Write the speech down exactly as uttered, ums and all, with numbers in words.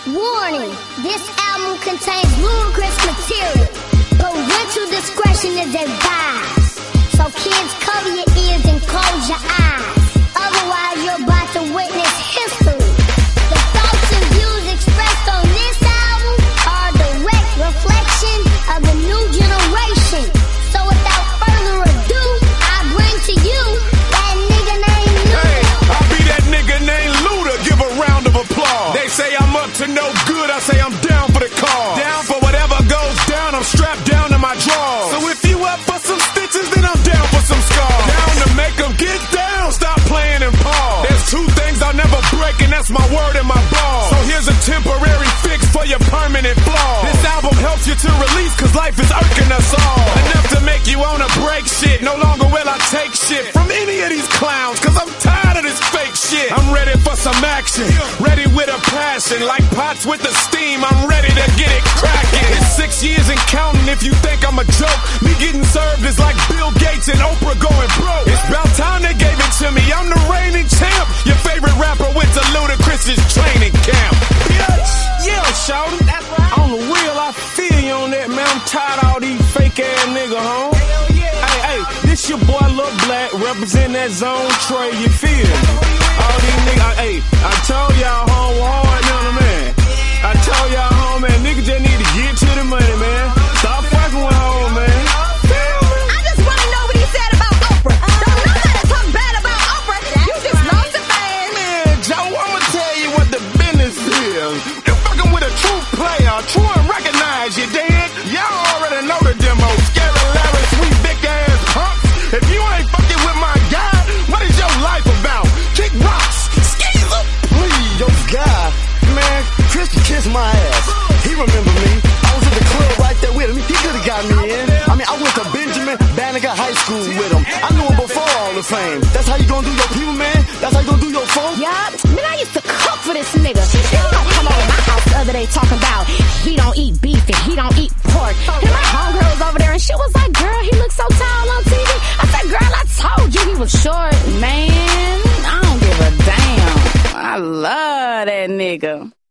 Warning, this album contains ludicrous material. Parental discretion is advised. So kids, cover your ears and close your eyes. Otherwise, you're about to witness history. The thoughts and views expressed on this album are a direct reflection of the new generation. So without further ado, I bring to you that nigga named Luda. Hey, I'll be that nigga named Luda. Give a round of applause. They say I'm up to no good. I say I'm down for the cause. Down for whatever goes down. I'm strapped down to my drawers. So if you up for some stitches, then I'm down for some scars. Down to make them get down. Stop playing and pause. There's two things I'll never break, and that's my word and my ball. So here's a temporary fix for your permanent flaw. This album helps you to release, cause life is irking us all. Enough to make you wanna break shit. No longer will I take shit from any of these clowns, cause I'm tired of this fake shit. I'm ready for some action, ready with a passion. Like pots with the steam, I'm ready to get it cracking. It's six years and counting. If you think I'm a joke, me getting served is like Bill Gates and Oprah going broke. It's about time they gave it to me. I'm the reigning champ. Your favorite rapper went to Ludacris's training camp. Bitch, yeah, shawty. That's right. On the wheel, I feel you on that, man. I'm tired of all these fake ass niggas, home. Hell yeah. Hey, hey, this your boy Lil Black, represent that zone Trey. You feel me? All these niggas, I, hey, I told y'all home hard, you know what I mean? I told y'all home, man, niggas just need to get to the money, man. Stop fucking with home, man. I just wanna know what he said about Oprah. Don't nobody talk bad about Oprah. You just lost a fan. Man, Joe, I'ma tell you what the business is. You're fucking with a true player, true and recognize you, dig? Y'all already know the demo. Scary Larry, sweet big ass punks. If you ain't fucking with my guy, what is your life about? Kick rocks, skis up, please. Yo, guy, man, Chris kissed my ass. He remember me. I was at the club right there with him. He could have got me in. I mean, I went to Benjamin Banneker High School with him. I knew him before all the fame. That's how you gonna do your people, man? That's how you gonna do your folk? Yup. Man, I used to cook for this nigga. He don't come over my house the other day talking about he don't eat beef and he don't eat pork. And my homegirl was over there and she was like, girl, he looks so tall on T V. I said, girl, I told you he was short. Man, I don't give a damn. I love that nigga.